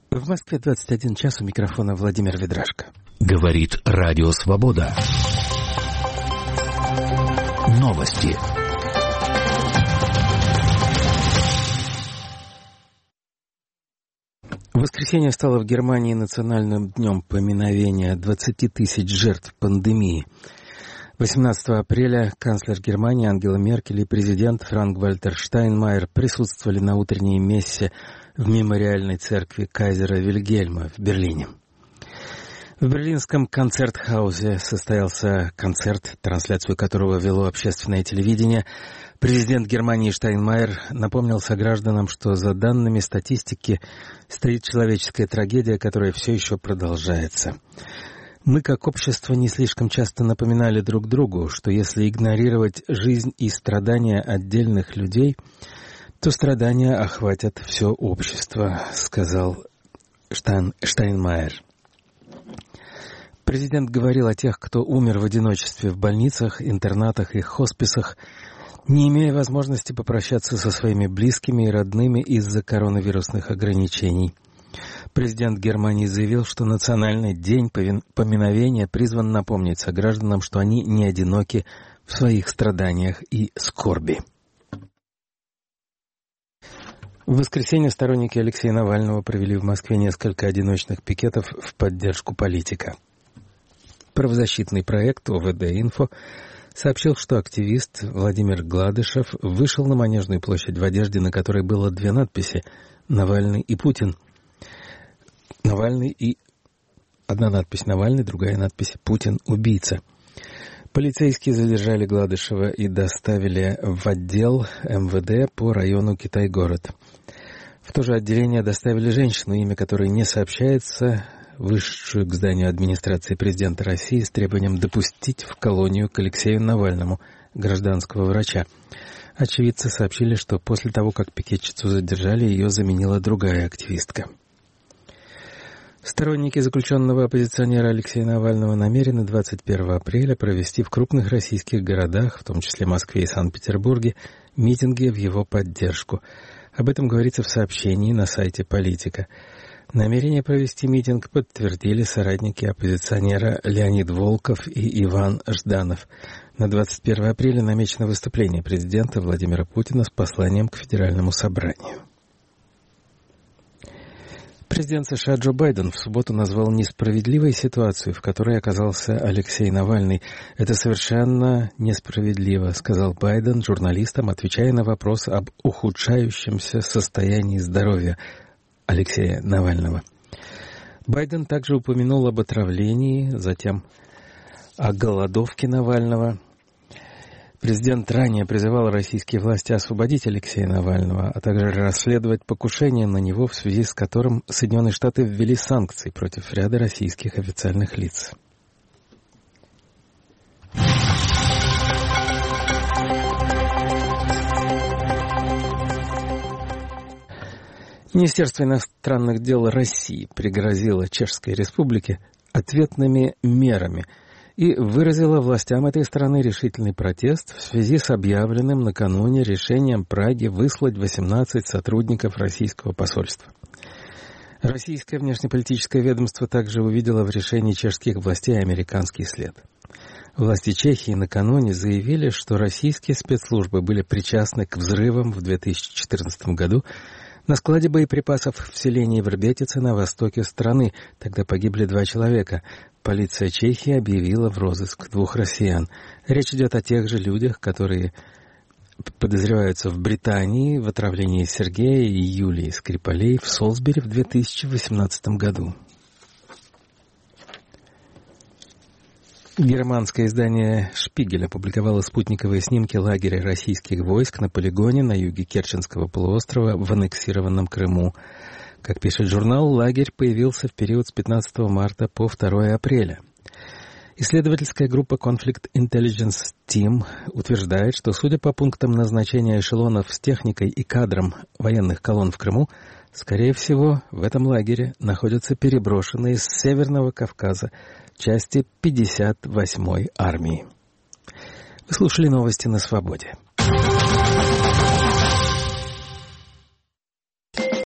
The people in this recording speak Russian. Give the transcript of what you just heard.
В Москве 21 час, у микрофона Владимир Ведрашко. Говорит Радио Свобода. Новости. В воскресенье стало в Германии национальным днем поминовения 20 тысяч жертв пандемии. 18 апреля канцлер Германии Ангела Меркель и президент Франк-Вальтер Штайнмайер присутствовали на утренней мессе в мемориальной церкви кайзера Вильгельма в Берлине. В берлинском концертхаусе состоялся концерт, трансляцию которого вело общественное телевидение. Президент Германии Штайнмайер напомнил согражданам, что за данными статистики стоит человеческая трагедия, которая все еще продолжается. Мы, как общество, не слишком часто напоминали друг другу, что если игнорировать жизнь и страдания отдельных людей, то страдания охватят все общество, сказал Штайнмайер. Президент говорил о тех, кто умер в одиночестве в больницах, интернатах и хосписах, не имея возможности попрощаться со своими близкими и родными из-за коронавирусных ограничений. Президент Германии заявил, что Национальный день поминовения призван напомнить согражданам, что они не одиноки в своих страданиях и скорби. В воскресенье сторонники Алексея Навального провели в Москве несколько одиночных пикетов в поддержку политика. Правозащитный проект ОВД-Инфо сообщил, что активист Владимир Гладышев вышел на Манежную площадь в одежде, на которой было две надписи «Навальный и Путин». Навальный и... Одна надпись «Навальный», другая надпись «Путин – убийца». Полицейские задержали Гладышева и доставили в отдел МВД по району Китай-город. В то же отделение доставили женщину, имя которой не сообщается, вышедшую к зданию администрации президента России с требованием допустить в колонию к Алексею Навальному, гражданского врача. Очевидцы сообщили, что после того, как пикетчицу задержали, ее заменила другая активистка. Сторонники заключенного оппозиционера Алексея Навального намерены 21 апреля провести в крупных российских городах, в том числе Москве и Санкт-Петербурге, митинги в его поддержку. Об этом говорится в сообщении на сайте «Политика». Намерение провести митинг подтвердили соратники оппозиционера Леонид Волков и Иван Жданов. На 21 апреля намечено выступление президента Владимира Путина с посланием к Федеральному собранию. Президент США Джо Байден в субботу назвал несправедливой ситуацию, в которой оказался Алексей Навальный. «Это совершенно несправедливо», — сказал Байден журналистам, отвечая на вопрос об ухудшающемся состоянии здоровья Алексея Навального. Байден также упомянул об отравлении, затем о голодовке Навального. Президент ранее призывал российские власти освободить Алексея Навального, а также расследовать покушение на него, в связи с которым Соединенные Штаты ввели санкции против ряда российских официальных лиц. Министерство иностранных дел России пригрозило Чешской Республике ответными мерами и выразила властям этой страны решительный протест в связи с объявленным накануне решением Праги выслать 18 сотрудников российского посольства. Российское внешнеполитическое ведомство также увидело в решении чешских властей американский след. Власти Чехии накануне заявили, что российские спецслужбы были причастны к взрывам в 2014 году на складе боеприпасов в селении Врбетице на востоке страны. Тогда погибли 2 человека. Полиция Чехии объявила в розыск 2 россиян. Речь идет о тех же людях, которые подозреваются в Британии в отравлении Сергея и Юлии Скрипалей в Солсбери в 2018 году. Германское издание «Шпигель» опубликовало спутниковые снимки лагеря российских войск на полигоне на юге Керченского полуострова в аннексированном Крыму. Как пишет журнал, лагерь появился в период с 15 марта по 2 апреля. Исследовательская группа Conflict Intelligence Team утверждает, что, судя по пунктам назначения эшелонов с техникой и кадром военных колонн в Крыму, скорее всего, в этом лагере находятся переброшенные с Северного Кавказа части 58-й армии. Вы слушали новости на Свободе.